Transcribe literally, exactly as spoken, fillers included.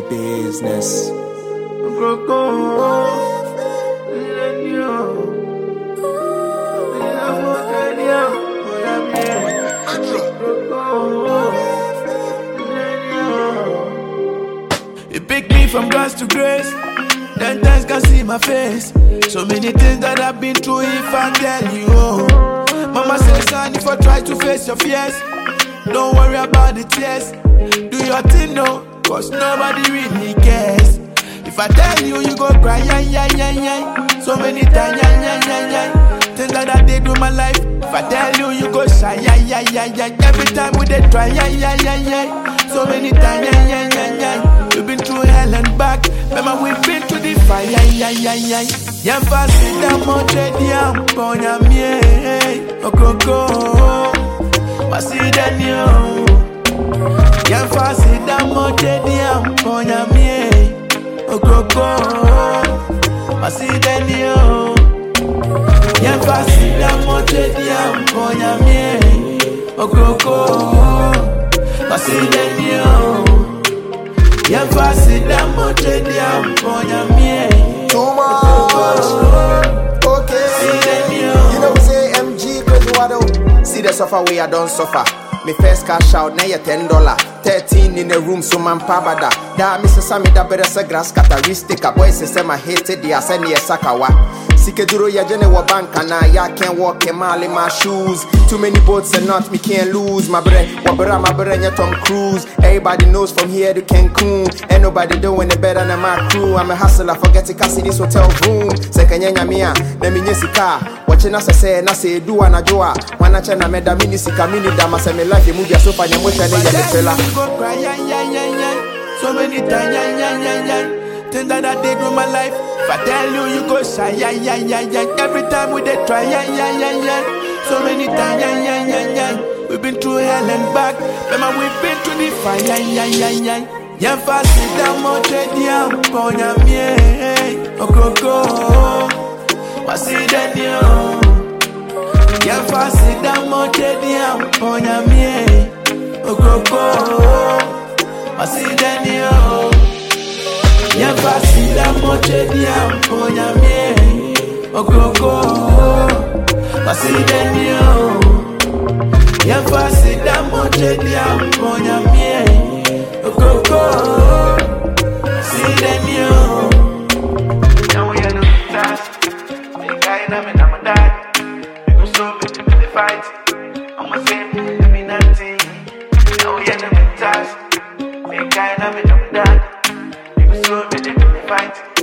business. You pick me from grass to grace, ten times can see my face. So many things that I've been through if I tell you. Oh. Mama says, son, if I try to face your fears, don't worry about the tears. Do your thing, no, cause nobody really cares. If I tell you, you go cry, yeah, yeah, yeah, yeah. So many times, yeah, yeah, yeah, yeah. Things that I did with my life. If I tell you, you go shy, yeah, yeah, yeah, yeah. Every time we did try, yeah, yeah, yeah, yeah. So many times, yeah, yeah, yeah, yeah. We've been through hell and back. Remember, we've been through the fire, yeah, yeah, yeah. Yeah, fast in the mountain, yeah, ponya me, okoko, wasi danyo. Yeah, fast in the mountain, yeah, ponya me, okoko, wasi danyo. Yeah, fast in the mountain, yeah, ponya me, okoko, wasi danyo. Yeah, fast in the mountain, yeah, ponya me. Too much. Okay. You know, say M G, cause what do? See the suffer way I don't suffer. Me first cash out, now you ten dollar. Thirteen in the room, so man pabada. Da Mister Sammy da better say grass characteristic. A boy say my hated the ascend ye sakawa. Sikaduro ya jene wa banka na ya can't walk a mile in my shoes. Too many boats and not me can't lose. My bread, wabera my bread ya Tom Cruise. Everybody knows from here to Cancun. Ain't nobody doing it better than my crew. I'm a hustler, forget to cash this hotel room. Second yanya mia, let me nyesika. Watching us say na say do ana joa. Wana chena meda mini sika mini dama se me life movie so far nyemo chene ya metela. So many times, yeah, yeah, yeah, yeah. Things that I did with my life. If I tell you, you go shy, yeah, yeah, yeah, yeah. Every time we did try, yeah, yeah, yeah, yeah. So many times, yeah, yeah, yeah, yeah. We've been through hell and back. Remember, we've been through the fire, yeah, yeah, yeah, yeah. Yeah, fast in the mountain, yeah, ponya me, okoko, wasi danyo. Yeah, fast in the mountain, yeah, ponya me, okoko, wasi danyo. Yeah, fast in the mountain, yeah, ponya me, okoko, wasi danyo. Yeah, fast in the mountain, yeah, ponya me, okoko, wasi danyo. Now we are no task. Me guy na me na my dad. Me go so me to the fight. I'ma say me nothing. Now we are no task. Me guy na me na my dad. So me dey fight.